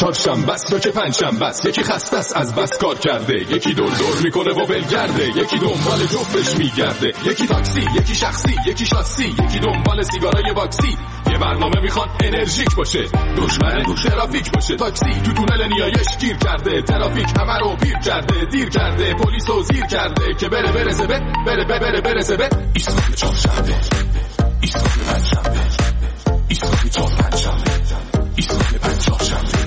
چهارشنبه است یا که پنجشنبه است، یکی خسته است از بس کار کرده، یکی دور میکنه و ولگرده، یکی دنبال جفتش میگرده، یکی تاکسی، یکی شخصی، یکی شاسی، یکی دنبال سیگارای واکسی. یه برنامه میخواد انرژیک باشه، دشمن تو ترافیک باشه. تاکسی تو تونل نیایش گیر کرده، ترافیک همه رو پیر کرده، دیر کرده، پلیسو زیر کرده که برسه به ایستگاه چهارشنبه، ایستگاه پنجشنبه، ایستگاه چهارشنبه، ایستگاه پنجشنبه.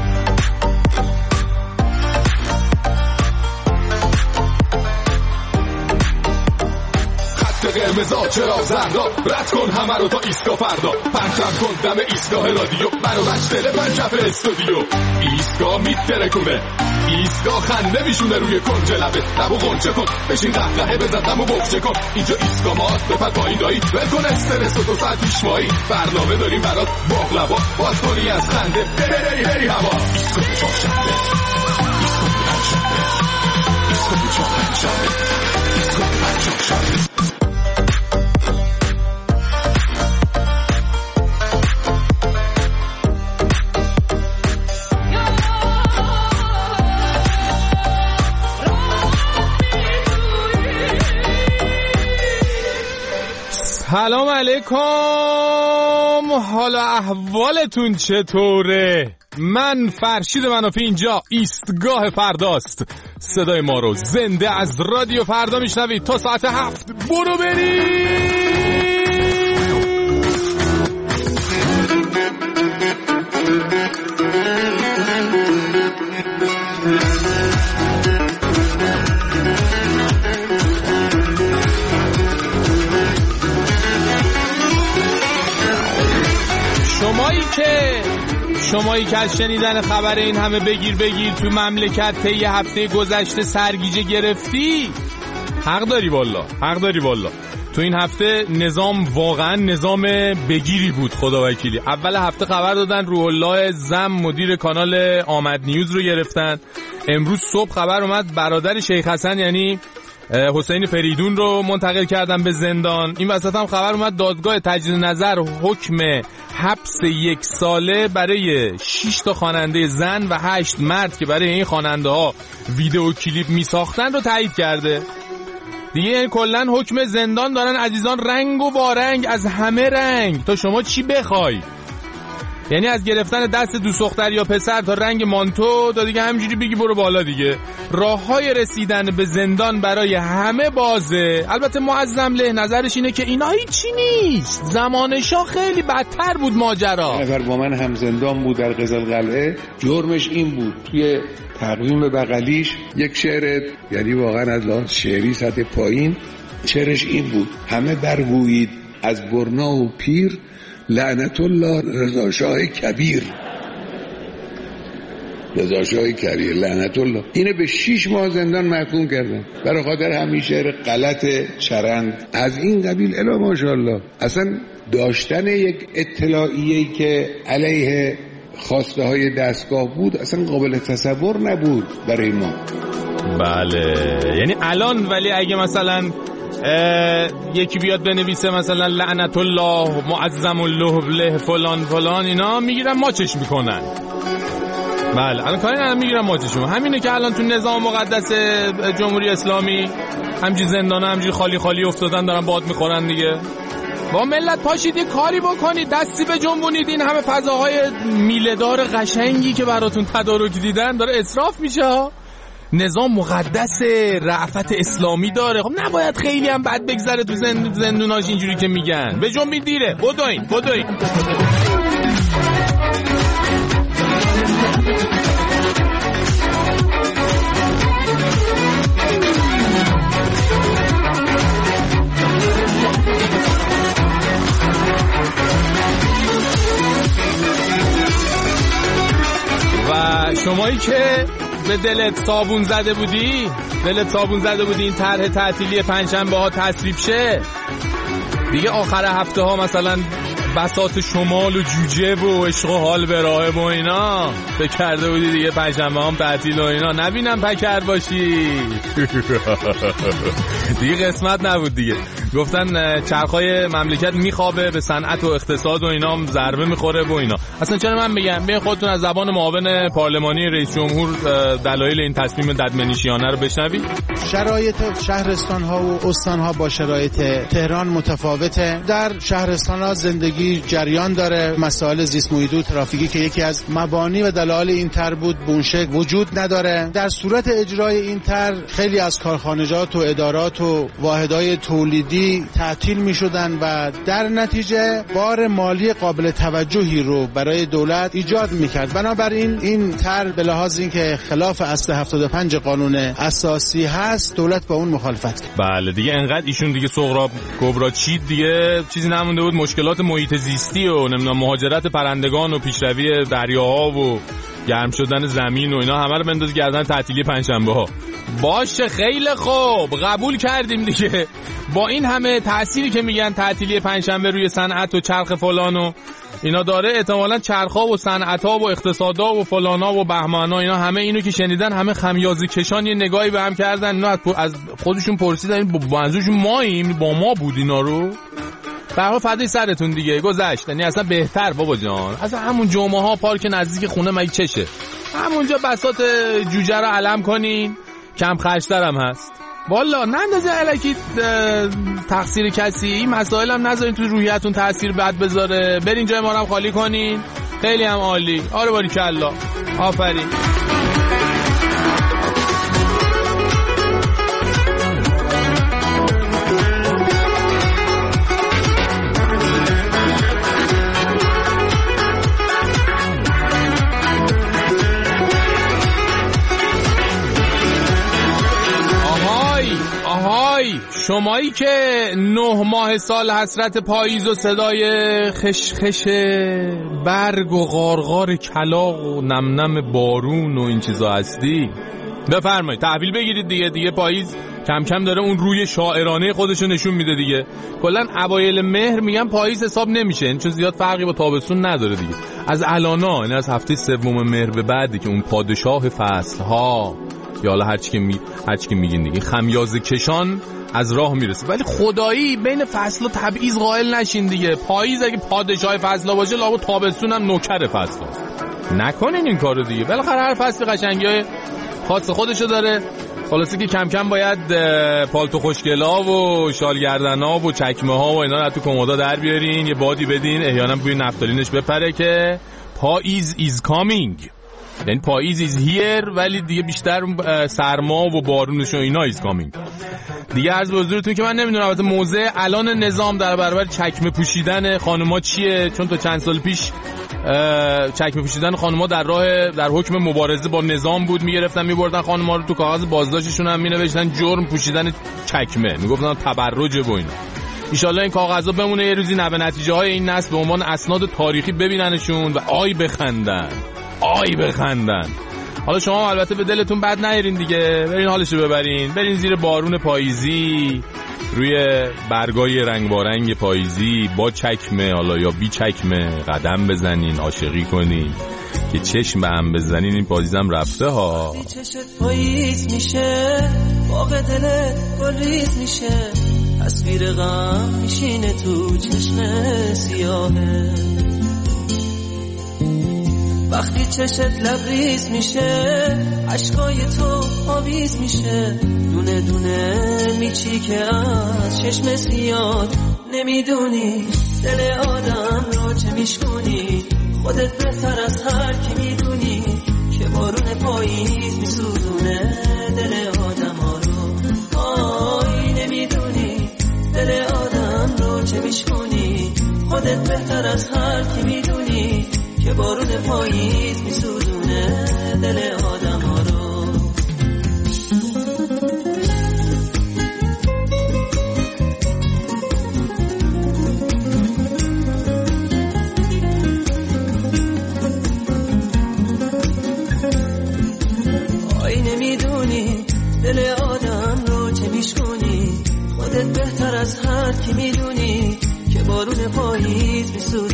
قرمزا چرا زردا، رد کن همه رو تا ایستگاه فردا، پرچم کن دم ایستگاه رادیو، برو بشتره پنجف استودیو. ایستگاه میترکونه، ایستگاه خنده میشونه روی کنج لبه، لبو غنچه کن، بشین قهقهه بزن دمو بغچه کن. اینجا ایستگاه ماست، بپر پایین دایی، بکن استرس و 2 ساعت پیشوایی. برنامه داریم برات باقلوا، باز کنی از خنده بری هوا. ایستگاه چهارشنبه، ایستگاه پنجشنبه، ایستگاه چهارشنبه، ایستگاه پنجشنبه. سلام علیکم، حالا احوالتون چطوره؟ من فرشید منافی، اینجا ایستگاه فرداست. صدای ما رو زنده از رادیو فردا میشنوید تا ساعت 7. برو بریم. شمایی که از شنیدن خبر این همه بگیر تو مملکت طی هفته گذشته سرگیجه گرفتی، حق داری والله. تو این هفته نظام واقعا نظام بگیری بود. خدا وکیلی اول هفته خبر دادن روح الله زم مدیر کانال آمد نیوز رو گرفتن. امروز صبح خبر اومد برادر شیخ حسن یعنی حسین فریدون رو منتقل کردن به زندان. این وسط هم خبر اومد دادگاه تجدید نظر حکم حبس 1 ساله برای 6 تا خواننده زن و 8 مرد که برای این خواننده ها ویدیو کلیپ می ساختن رو تایید کرده. دیگه یعنی کلن حکم زندان دارن عزیزان، رنگ و وارنگ، از همه رنگ تا شما چی بخوای. یعنی از گرفتن دست دوست دختر یا پسر تا رنگ مانتو تا دیگه همینجوری بگی برو بالا دیگه. راههای رسیدن به زندان برای همه بازه. البته معظم له نظرش اینه که اینا هیچی نیست، زمان شاه خیلی بدتر بود ماجرا. نفر با من هم زندان بود در قزلقلعه، جرمش این بود توی تقویم بغلیش یک شعر، یعنی واقعا از لحاظ شعری سطح پایین، شعرش این بود: همه برگویید از برنا و پیر، لعنت الله رضا شاه کبیر. رضا شاه کبیر لعنت الله. اینه به 6 ماه زندان محکوم کردن برای خاطر همین شعر غلط چرند از این قبیل. الا ماشاءالله اصلا داشتن یک اطلاعیه‌ای که علیه خواسته های دستگاه بود اصلا قابل تصور نبود برای ما. بله یعنی الان ولی اگه مثلا یکی بیاد بنویسه مثلا لعنت الله معظم الله له فلان اینا، میگیرن ماچش میکنن. بله الان کاری ندارم، میگیرن ماچش میکنن. همینه که الان تو نظام مقدس جمهوری اسلامی همجوری زندانه همجوری خالی افتادن دارن باد میخورن دیگه. با ملت پاشید یه کاری بکنید، دستی به جنبونید. این همه فضاهای میله‌دار قشنگی که براتون تدارک دیدن داره اسراف میشه. نظام مقدس، رأفت اسلامی داره. خب نباید خیلی هم بد بگذره تو زندوناش اینجوری که میگن. به جنبی دیره. بدوین و شمایی که به دلت صابون زده بودی این طرح تعطیلی پنجشنبه ها تصویب شه دیگه، آخر هفته ها مثلا بساط شمال و جوجه و عشق و حال به راه و اینا فکر کرده بودی دیگه پنجشنبه هم تعطیل و اینا نبینم پکر باشی. دیگه قسمت نبود دیگه. گفتن چرخای مملکت میخوابه، به صنعت و اقتصاد و اینا ضربه میخوره و اینا. اصلا چرا من بگم به خودتون از زبان معاون پارلمانی رئیس جمهور دلایل این تصمیم ددمنشیانه رو بشنوید. شرایط شهرستان ها و استان ها با شرایط تهران متفاوته. در شهرستان ها زندگی جریان داره، مسائل زیست محیطی و ترافیکی که یکی از مبانی و دلایل این طرح بود به اون شکل وجود نداره. در صورت اجرای این طرح خیلی از کارخانجات و ادارات و واحدهای تولیدی تعطیل میشدن و در نتیجه بار مالی قابل توجهی رو برای دولت ایجاد میکرد. بنابراین این طرح به لحاظ اینکه خلاف اصل 75 قانون اساسی هست دولت با اون مخالفت کرد. بله دیگه انقدر ایشون دیگه سغرا کبرا چید دیگه چیزی نمونده بود. مشکلات محیط زیستی و نمیدونم مهاجرت پرندگان و پیشروی دریاها و گرم شدن زمین و اینا همه رو بنداز گردن تعطیلی پنجشنبه ها. باشه خیلی خوب قبول کردیم دیگه. با این همه تأثیری که میگن تعطیلی پنجشنبه روی صنعت و چرخ فلان و اینا داره، احتمالاً چرخا و صنعت‌ها و اقتصادا و فلانا و بهمانا اینا همه اینو که شنیدن همه خمیازه کشان یه نگاهی به هم کردن. اینا از خودشون پرسیدن منظورشون ماییم، با ما بود اینا رو. برای فدای سرتون دیگه گذشت. یعنی اصلا بهتر بابا جان، اصلا همون جمعه ها پارک نزدیک خونه مگه چشه، همونجا بساط جوجه رو علم کنین، کم خرج‌تر هم هست. والا نندازه الکی تقصیر کسی، این مسائل هم نذارین تو روحیتون تاثیر بد بذاره. برین جای ما رو هم خالی کنین. خیلی هم عالی. آره باریکلا، آفرین. شمایی که 9 ماه سال حسرت پاییز و صدای خشخش برگ و غارغار کلاغ و نمنم بارون و این چیزا هستی، بفرمایید تحویل بگیرید دیگه پاییز کم کم داره اون روی شاعرانه خودشو نشون میده دیگه. کلا اوایل مهر میگن پاییز حساب نمیشه چون زیاد فرقی با تابستون نداره دیگه. از الانا یعنی از هفته 3 مهر به بعدی که اون پادشاه فصل‌ها یا حالا هر چی که میگین دیگه خمیازه کشان از راه میرسه. ولی خدایی بین فصل و تبعیض قائل نشین دیگه. پاییز اگه پادشاه فصل باشه لابد تابستون هم نوکر فصل هست. نکنین این کارو دیگه. بالاخره هر فصل قشنگیای خاص خودشو داره. خلاصه که کم کم باید پالتو خوشگلا و شالگردنا و چکمه ها و اینا رو تو کمودا در بیارین، یه بادی بدین احیانا بوی نفتالینش بپره که پاییز is coming. یعنی پاییز is here ولی دیگه بیشتر سرما و بارونش و اینا is coming. دیگه عرض به حضورتون که من نمیدونم البته موضع الان نظام در برابر چکمه پوشیدن خانوما چیه، چون تا چند سال پیش چکمه پوشیدن خانوما در حکم مبارزه با نظام بود. میگرفتن میبردن خانوما رو تو کاغذ بازداشتشون هم مینوشتن جرم پوشیدن چکمه، میگفتن تبرج و اینا. ان شاءالله این کاغذا بمونه یه روزی نبه نتیجه های این نسل به عنوان اسناد تاریخی ببیننشون و آی بخندن. حالا شما البته به دلتون بد نیارین دیگه، برین حالشو ببرین، برین زیر بارون پاییزی روی برگای رنگارنگ پاییزی با چکمه حالا یا بی چکمه قدم بزنین، عاشقی کنین که چشم به هم بزنین. این پاییزم رفته ها. چشت پاییز میشه، باغ دلت گلریز میشه، تصویر غم میشینه تو چشم سیاهه. وقتی چشت لبریز میشه، عشقای تو آویز میشه، دونه دونه میچی که از چشم سیاد نمیدونی دل آدم رو چه میشکنی. خودت بهتر از هر کی میدونی که بارون پاییز میسوزونه دل آدم ها رو. آی نمیدونی دل آدم رو چه میشکنی. خودت بهتر از هر کی میدونی که بارون پاییز میسوزونه دل آدم ها رو. آی نمیدونی دل آدم رو چه میشکنی. خودت بهتر از هر کی میدونی که بارون پاییز میسوزونه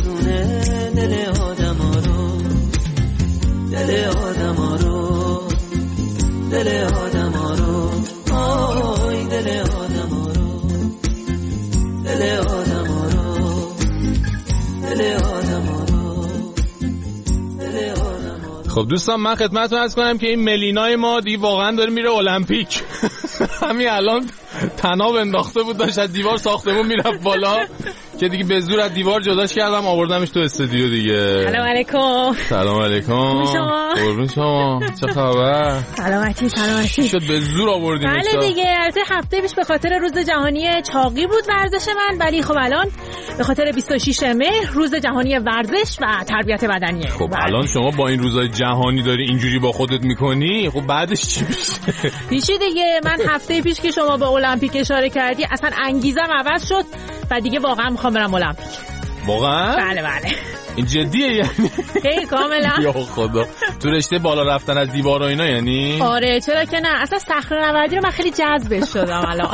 دل آدما رو، دل آدما رو، آی دل آدما رو، دل آدما رو، دل آدما رو، دل آدما رو. خب دوستان من خدمتتون عرض کنم که این ملینای ما دیگه واقعا داره میره المپیک. همین الان تناب انداخته بود داشت از دیوار ساختمون میرفت بالا که دیگه به زور از دیوار جداش کردم آوردمش تو استودیو دیگه. سلام علیکم. سلام علیکم. قربون شما. چه خبر؟ سلامتی. شد به زور آوردیمش. بله دیگه البته هفته پیش به خاطر روز جهانی چاقی بود ورزش من، ولی خب الان به خاطر 26 مهر روز جهانی ورزش و تربیت بدنیه. خب الان شما با این روزهای جهانی داری اینجوری با خودت میکنی، خب بعدش چی میشه؟ هیچی دیگه. من هفته پیش که شما به المپیک اشاره کردی اصلا انگیزم عوض شد و دیگه واقعا میخوام برم المپیک. واقعا؟ بله. این جدیه یعنی؟ خیلی کاملا. یا خدا. تو رشته بالا رفتن از دیوار و اینا یعنی؟ آره چرا که نه، اصلا صخره‌نوردی رو من خیلی جذبش شدم الان.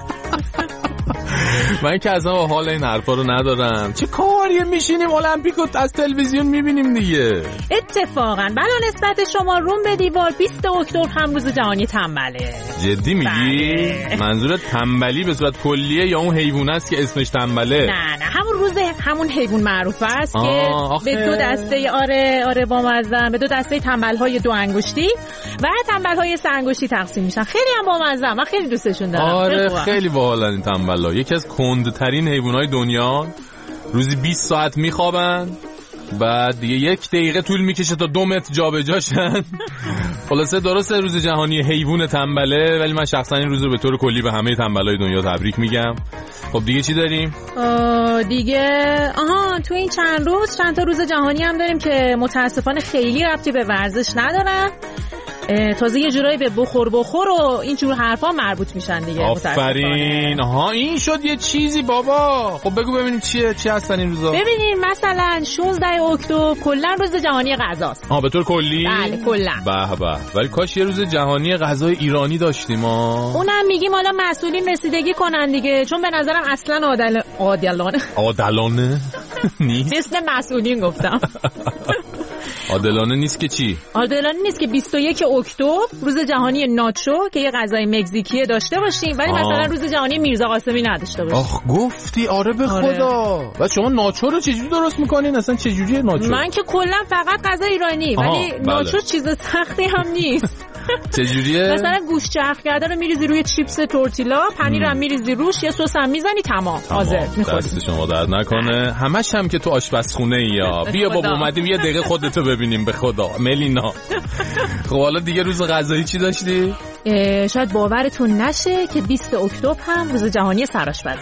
من که اصلا حال این حرفا رو ندارم. چه کاریه میشینیم المپیکو از تلویزیون میبینیم دیگه. اتفاقا بلا نسبت شما روم به دیوار 20 اکتبر هم روز جهانی تنبله. جدی میگی؟ بله. منظورت تنبلی به صورت کلیه یا اون حیوان است که اسمش تنبله؟ نه همون روز همون حیوان معروف است که به دو دسته آره با مزه به دو دسته تنبل‌های دو انگشتی و تنبل‌های سه انگشتی تقسیم میشن. خیلی هم با مزه، من خیلی دوستشون دارم. آره خیلی باحالن این تنبلا. یکی از کندترین حیوانات دنیا. روزی 20 ساعت میخوابن، بعد دیگه 1 دقیقه طول میکشه تا 2 متر جابجا شن. خلاصه درسته روز جهانی حیوان تنبله، ولی من شخصا این روز رو به طور کلی به همه تنبلای دنیا تبریک میگم. خب دیگه چی داریم؟ دیگه تو این چند روز چند تا روز جهانی هم داریم که متاسفانه خیلی ربطی به ورزش ندارن. تازه یه جورایی به بخور و اینجور حرفا مربوط میشن دیگه. آفرین. این شد یه چیزی بابا. خب بگو ببینیم چی هستن این روزا. ببینیم مثلا 16 اکتبر کلا روز جهانی غذاست. به طور کلی؟ بله کلا. به ولی کاش یه روز جهانی غذای ایرانی داشتیم. اونم میگیم حالا مسئولین رسیدگی کنن دیگه، چون به نظرم اصلا عادلانه نیست. اسم مسئولین گفتم. عادلانه نیست که چی؟ عادلانه نیست که 21 اکتبر روز جهانی ناچو که یه غذای مکزیکیه داشته باشیم، ولی مثلا روز جهانی میرزا قاسمی نداشته باشیم. گفتی آره به خدا. و شما ناچو رو چجوری درست میکنین؟ اصلا چجوریه ناچو؟ من که کلا فقط غذا ایرانی، ولی ناچو چیز سختی هم نیست. چجوریه؟ مثلا گوشت چرخ کرده رو میریزی روی چیپس تورتیلا، پنیر هم میریزی روش، یه سس هم میزنی، تمام حاضر میخوری. دست شما درد نکنه. همش هم که تو آشپزخونه یا بیا بابا اومدیم یه دقیقه خودتو ببینیم به خدا ملینا. خب حالا دیگه روز غذایی چی داشتی؟ شاید باورتون نشه که 20 اکتبر هم روز جهانی سرآشپزی.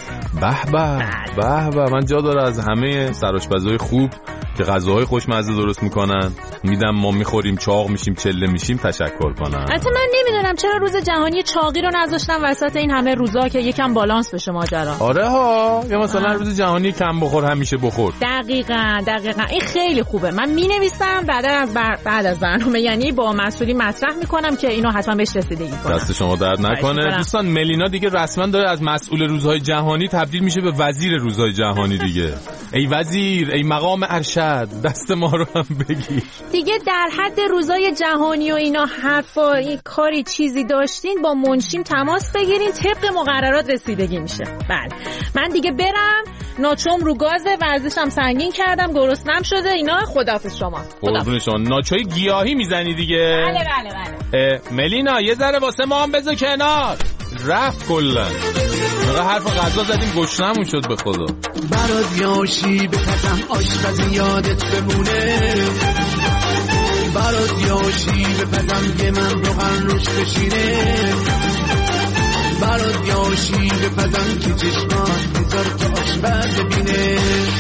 به من جا داره از همه سرآشپزای خوب که غذاهای خوشمزه درست میکنن میدم ما میخوریم، چاق میشیم، چله میشیم، تشکر کنم. البته من نمیدونم چرا روز جهانی چاقی رو نذاشتم وسط این همه روزا که یکم بالانس بشه ماجرا. آره یا مثلا روز جهانی کم بخور همیشه بخور. دقیقاً این خیلی خوبه. من مینویسم بعد از برنامه، یعنی با مسئولین مطرح میکنم که اینو حتما بهش رسیدگی کنن. دست شما درد نکنه. دوستان ملینا دیگه رسما داره از مسئول روزهای جهانی تبدیل میشه به وزیر روزهای جهانی دیگه. ای وزیر، ای مقام ارشد، دست ما رو هم بگیر دیگه. در حد روزای جهانی و اینا حرفا این کاری چیزی داشتین با منشیم تماس بگیرین، طبق مقررات رسیدگی میشه. بله من دیگه برم، ناچوم رو گازه، ورزشم سنگین کردم، گرسنم شده اینا. خداحافظ شما. قربون شما. ناچوی گیاهی میزنی دیگه؟ بله. ملینا یه ذره واسه ما هم بذار کنار. رفت کلا حرف غذا زدیم گشنمون شد به خدا. برات یاشی بپزم آشپز یادت بمونه، برات یاشی بپزم یه من روغن روش بشینه، برات یاشی بپزم که چشمات بذار که آشپز ببینه.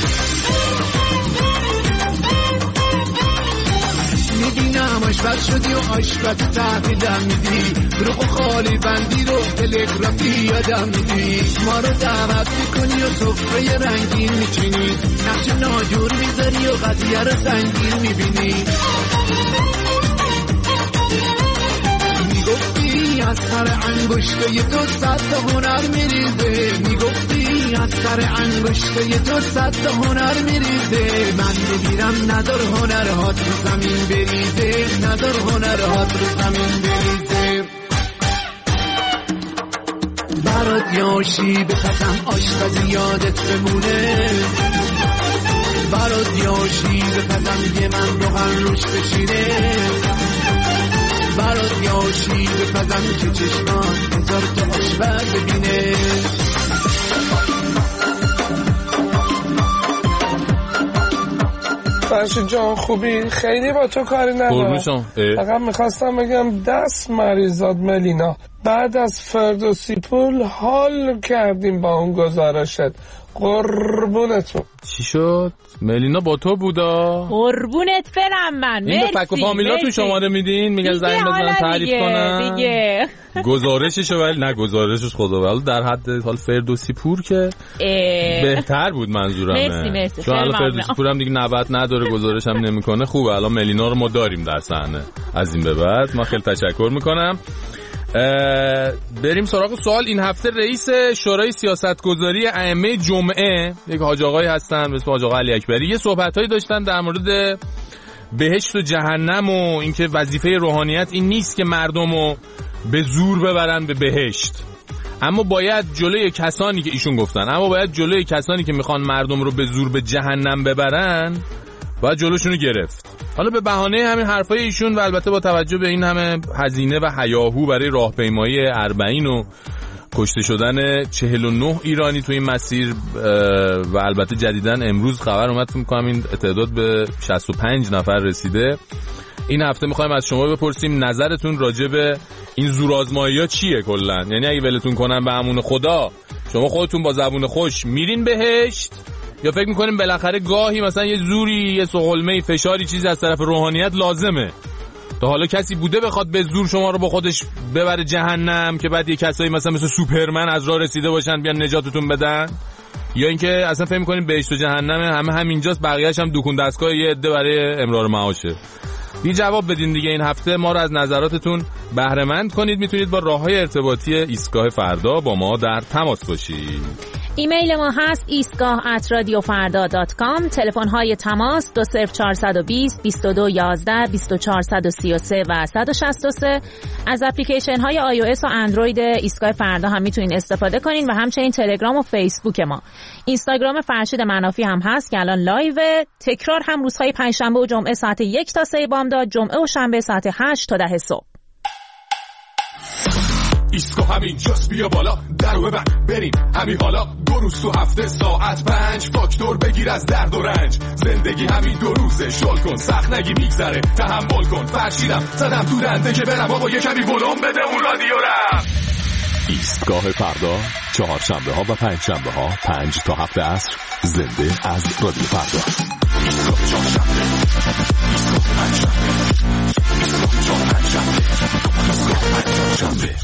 میبینم آشپز شدی و آشپز تحویلم میدی، دروغ و خالی بندی رو تلگرافی یادم میدی، ما رو دعوت میکنی و سفره رنگین میچینی، نقش ناجور میذاری و قضیه رو سنگین میبینی. میگفتی از سر انگشتای تو 100 تا هنر میریزه، میگفتی ببین از سر انگشته تو صد تا هنر میریزه. من میبینم ندار هنرهات رو زمین بریزه، ندار هنرهات رو زمین بریزه. برات یاشی بپزم آشپزی یادت بمونه، برات یاشی بپزم یه من روغن روش بشینه، برات یاشی بپزم که چشمان هزار تا آشپز ببینه. فرشید جان خوبی؟ خیلی با تو کاری ندارم، فقط میخواستم بگم دست مریضات ملینا، بعد از فردوسی پول حال کردیم با اون گزارشت، قربونتون. چی شد؟ ملینا با تو بودا؟ قربونت برم من. این به فک و فامیلاتون شماره میدین؟ میگن زنگ بزنن تعریف کنن دیگه. گزارششو ولی نه گزارشش خدا ولی در حد حال فردوسی پور که بهتر بود منظورمه. مرسی چون الان فردوسی پور هم دیگه 90 نداره، گزارش هم نمیکنه. خوبه الان ملینا رو ما داریم در صحنه. از این به بعد ما خیلی تشکر میکنم. بریم سراغ سوال. این هفته رئیس شورای سیاستگذاری ائمه جمعه یک حاج آقایی هستن به اسم حاج آقا علی اکبری، یه صحبتایی داشتن در مورد بهشت و جهنم و اینکه وظیفه روحانیت این نیست که مردمو به زور ببرن به بهشت، اما باید جلوی کسانی که ایشون گفتن، اما باید جلوی کسانی که میخوان مردم رو به زور به جهنم ببرن باید جلوشونو گرفت. حالا به بهانه همین حرفای ایشون و البته با توجه به این همه هزینه و هیاهو برای راهپیمایی اربعین و کشته شدن 49 ایرانی تو این مسیر و البته جدیداً امروز خبر اومد فکر می‌کنم این تعداد به 65 نفر رسیده، این هفته می‌خوایم از شما بپرسیم نظرتون راجع به این زورآزمایی‌ها چیه کلاً؟ یعنی اگه ولتون کنن به امون خدا شما خودتون با زبون خوش میرین بهشت، یا فکر میکنیم بالاخره گاهی مثلا یه زوری، یه سقلمه، فشاری، چیزی از طرف روحانیت لازمه؟ تا حالا کسی بوده بخواد به زور شما رو با خودش ببره جهنم که بعد یه کسایی مثل سوپرمن از راه رسیده باشن بیان نجاتتون بدن؟ یا اینکه اصلا فکر میکنیم بهشت و جهنم همینجاست، بقیه‌اش هم دکون دستگاه یه عده برای امرار معاشه؟ یه جواب بدین دیگه. این هفته ما رو از نظراتتون بهره مند کنید. میتونید با راههای ارتباطی ایستگاه فردا با ما در تماس باشید. ایمیل ما هست eastgah@radiofarda.com. تلفن های تماس 20420 2211 2433 و 163. از اپلیکیشن های iOS و اندروید ایستگاه فردا هم میتونید استفاده کنین و همچنین تلگرام و فیسبوک ما. اینستاگرام فرشید منافی هم هست که الان لایو. تکرار هم روزهای پنجشنبه و جمعه ساعت 1 تا 3 بامداد، جمعه و شنبه ساعت 8 تا 10 صبح. ایستگاه همین جاست، بیا بالا درو ببند بریم همین حالا. 2 روز تو هفته ساعت 5 فاکتور بگیر از درد و رنج. زندگی همین 2 روزه، شل کن سخت نگی میگذره، تحمل کن. فرشیدم زدم تو دنده که برم بابا یه کمی ولوم بده اون رادیو رم. ایستگاه فردا چهارشنبه ها و پنجشنبه ها 5 تا 7 عصر زنده از رادیو فردا. ایستگاه چهارشنبه، ایستگاه پنجشنبه، ایستگاه چهارشنبه، ایستگاه پنجشنبه.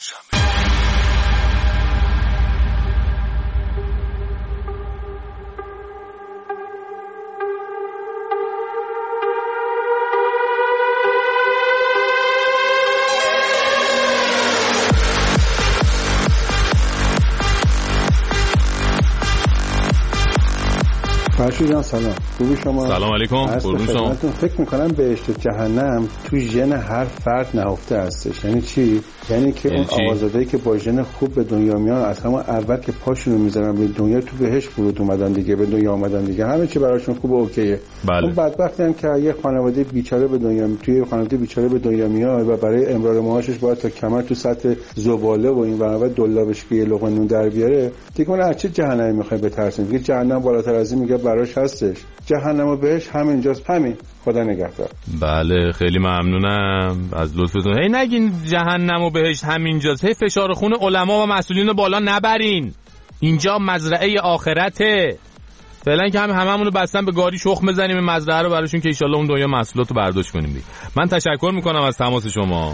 فرشید جان سلام، خوبی شما؟ سلام علیکم، قربون شما. فکر میکنم بهشت جهنم تو ژن هر فرد نهفته هستش. یعنی چی؟ یعنی که اون آقازاده‌ای که با ژن خوب به دنیا میان از همون اول که پاشونو میذارن به دنیا تو بهشت فرود اومدن دیگه، به دنیا اومدن دیگه، همه چی براشون خوبه، اوکیه. بله. اون بدبختی هم که یه خانواده بیچاره به دنیا توی خانواده بیچاره به دنیا میاد و برای امرار معاشش باید تا کمر تو سطح زباله و این ورانور دلابش که یه لقمه نون در بیاره دیگه. اون از چه جهنمی میخوای بترسین؟ دیگه جهنم بالاتر از این میگه براش هستش. جهنم و بهشت همینجاست. همین. خدا نگهدار. بله خیلی ممنونم از لطفتون. هی نگین جهنم و بهشت همینجاست. هی فشار خون علما و مسئولین بالا نبرین. اینجا مزرعه آخرته. فعلا که هممون رو بستن به گاری شخم بزنیم این مزرعه رو براشون که ان شاءالله اون دنیا محصولات رو برداشت کنیم دیگه. من تشکر میکنم از تماس شما.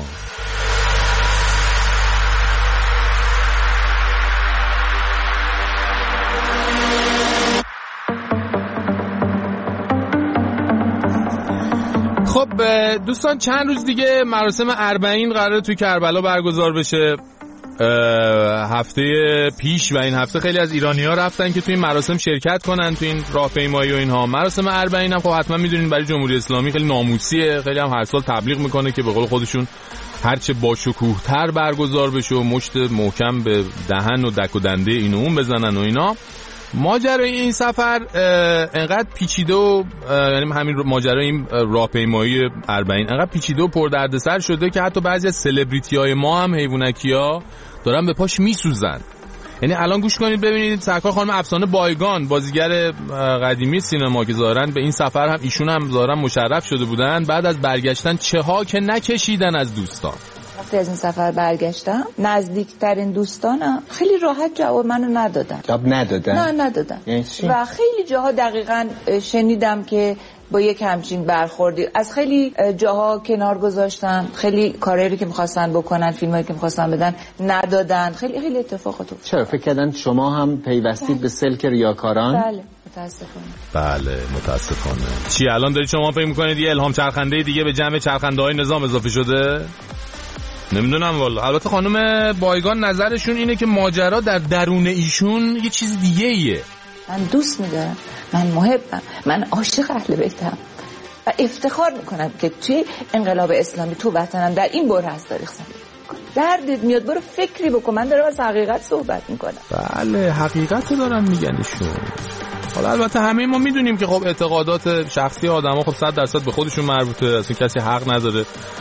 خب دوستان چند روز دیگه مراسم اربعین قراره توی کربلا برگزار بشه. هفته پیش و این هفته خیلی از ایرانی‌ها رفتن که تو این مراسم شرکت کنن، تو این راهپیمایی و اینها. مراسم اربعین هم خب حتما میدونین برای جمهوری اسلامی خیلی ناموسیه، خیلی هم هر سال تبلیغ میکنه که به قول خودشون هرچه باشکوه‌تر برگزار بشه و مشت محکم به دهن و دک و دنده این و اون بزنن و اینا. ماجرای این سفر انقدر پیچیده و یعنی همین ماجرای این راهپیمایی اربعین انقدر پیچیده و پردردسر شده که حتی بعضی از سلبریتی‌های ما هم حیوانکی‌ها دارن به پاش میسوزن. یعنی الان گوش کنید ببینید سرکار خانم افسانه بایگان، بازیگر قدیمی سینما که ظاهراً به این سفر هم ایشون هم ظاهراً مشرف شده بودن، بعد از برگشتن چه ها که نکشیدن از دوستان. وقتی از این سفر برگشتم نزدیکترین دوستانم خیلی راحت جواب منو ندادن. جواب ندادن؟ نه ندادن. و خیلی جاها دقیقاً شنیدم که با یک همچین برخوردی از خیلی جاها کنار گذاشتن، خیلی کاری که می‌خواستن بکنن، فیلمایی که می‌خواستن بدن ندادن، خیلی اتفاقات افتاد. چرا فکر کردن شما هم پیوستید به سلک ریاکاران؟ بله متاسفانه. بله متاسفانه. چی الان دارید شما فکر می‌کنید یه الهام چرخنده دیگه به جمع چرخنده‌های نظام اضافه شده؟ نمیدونم والا. البته خانم بایگان نظرشون اینه که ماجرا در درون ایشون یه چیز دیگه ایه. من دوست می‌دارم، من محبم، من عاشق اهل بیتم و افتخار میکنم که توی انقلاب اسلامی تو وطنم در این بره از تاریخ زندگی میکنم. دردت میاد برو فکری بکن، من دارم از حقیقت صحبت میکنم. بله حقیقت رو دارم میگنشون. حالا البته همه ما میدونیم که خب اعتقادات شخصی آدما خب 100% به خودشون مربوطه، اصلا کسی حق نداره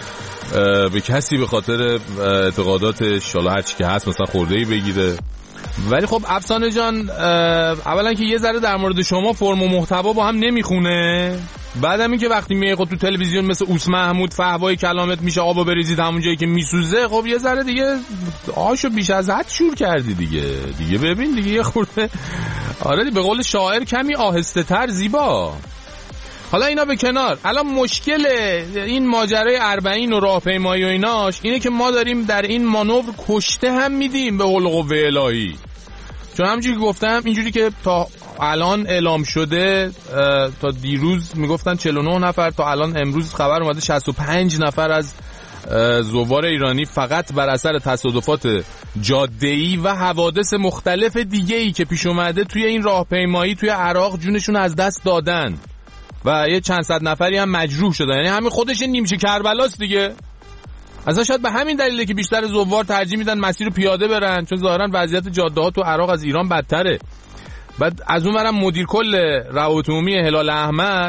به کسی به خاطر اعتقاداتش حالا هر چی که هست مثلا خورده‌ای بگیره. ولی خب افسانه جان اولا که یه ذره در مورد شما فرم و محتوا با هم نمیخونه، بعدم این که وقتی میای خود تو تلویزیون مثل اوس محمود فحوای کلامت میشه آبو بریزید همون جایی که میسوزه، خب یه ذره دیگه آشو بیش از حد شور کردی دیگه ببین دیگه یه خورده آره به قول شاعر کمی آهسته تر زیبا. حالا اینا به کنار، الان مشکل این ماجرای اربعین و راهپیمایی و ایناش اینه که ما داریم در این مانور کشته هم میدیم به قول قوه الهی. چون همونجوری که گفتم اینجوری که تا الان اعلام شده تا دیروز میگفتن 49 نفر، تا الان امروز خبر اومده 65 نفر از زوار ایرانی فقط بر اثر تصادفات جاده‌ای و حوادث مختلف دیگه‌ای که پیش اومده توی این راهپیمایی توی عراق جونشون از دست دادن و یه چند صد نفری هم مجروح شدن. یعنی همین خودش نیمچه کربلاست دیگه. اصلا شاید به همین دلیله که بیشتر زوار ترجیح میدن مسیر رو پیاده برن، چون ظاهرا وضعیت جاده‌ها تو عراق از ایران بدتره. بعد از اونورم مدیر کل روابط عمومی هلال احمر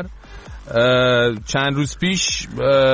چند روز پیش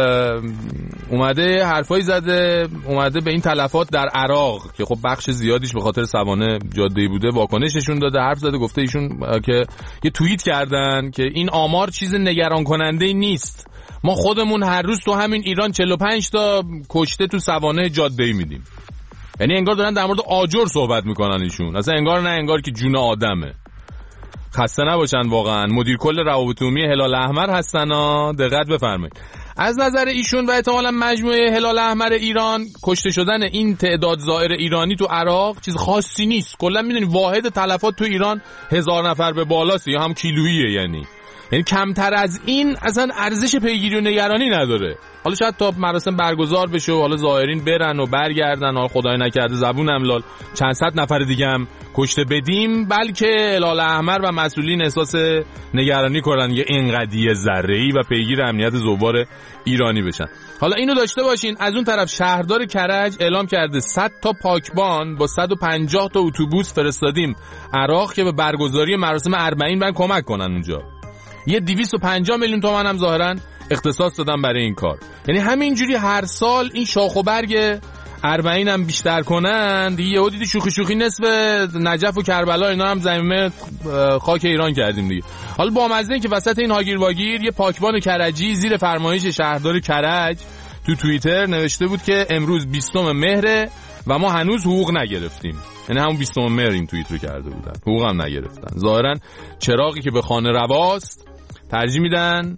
اومده حرفایی زده، اومده به این تلفات در عراق که خب بخش زیادیش به خاطر سوانح جاده‌ای بوده واکنش نشون داده، حرف زده، گفته ایشون که یه توییت کردن که این آمار چیز نگران کننده نیست، ما خودمون هر روز تو همین ایران 45 تا کشته تو سوانح جاده‌ای میدیم. یعنی انگار دارن در مورد آجر صحبت میکنن ایشون، اصلا انگار نه انگار که جون آدمه. خسته نباشن واقعا. مدیر کل روابط عمومی هلال احمر هستن دقت بفرمایید. از نظر ایشون و احتمالاً مجموعه هلال احمر ایران کشته شدن این تعداد زائر ایرانی تو عراق چیز خاصی نیست. کلا میدونی واحد تلفات تو ایران 1000 نفر به بالاست یا هم کیلوییه، یعنی کمتر از این اصلا ارزش پیگیری و نگرانی نداره. حالا شاید تا مراسم برگزار بشه و حالا زائرین برن و برگردن، حالا خدای نکرده زبونم لال چند صد نفر دیگه هم کشته بدیم، بلکه هلال احمر و مسئولین احساس نگرانی کنن یه اینقدی ذره‌ای و پیگیر امنیت زوار ایرانی بشن. حالا اینو داشته باشین، از اون طرف شهردار کرج اعلام کرده 100 تا پاکبان با 150 تا اتوبوس فرستادیم عراق که به برگزاری مراسم اربعین برن کمک کنن اونجا. یه 250 میلیون تومان هم ظاهرا اختصاص دادن برای این کار. یعنی همینجوری هر سال این شاخ و برگ اربعین هم بیشتر کنن دیگه. یهو دیدی شوخی شوخی نصف نجف و کربلا اینا هم زمینه خاک ایران کردیم دیگه. حالا با مزه که وسط این هاگیر واگیر یه پاکبان کرجی زیر فرمایش شهردار کرج تو توییتر نوشته بود که امروز 20 مهر و ما هنوز حقوق نگرفتیم. یعنی همون 20 مهر این توییت رو کرده بودن، حقوق هم نگرفتن. ظاهرا چراغی که به خانه رواست ترجیح میدن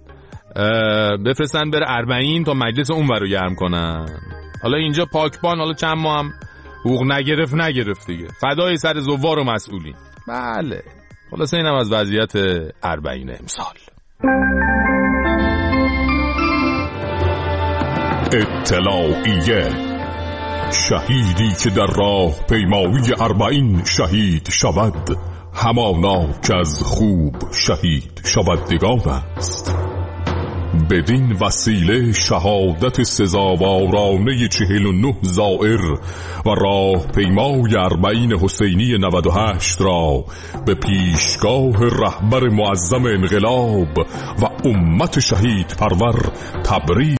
بفرستن بره اربعین تا مجلس اونور رو گرم کنن. حالا اینجا پاکبان حالا چند ماه هم حقوق نگرفت دیگه، فدای سر زوار و مسئولین. بله خلاصه اینم از وضعیت اربعین امسال. اطلاعیه شهیدی که در راه پیمایی 40 شهید شود، همانا که از خوب شهید شودگان است. بدین وسیله شهادت سزاوارانه 49 زائر و راه پیمای 40 حسینی 98 را به پیشگاه رهبر معظم انقلاب و امت شهید پرور تبریک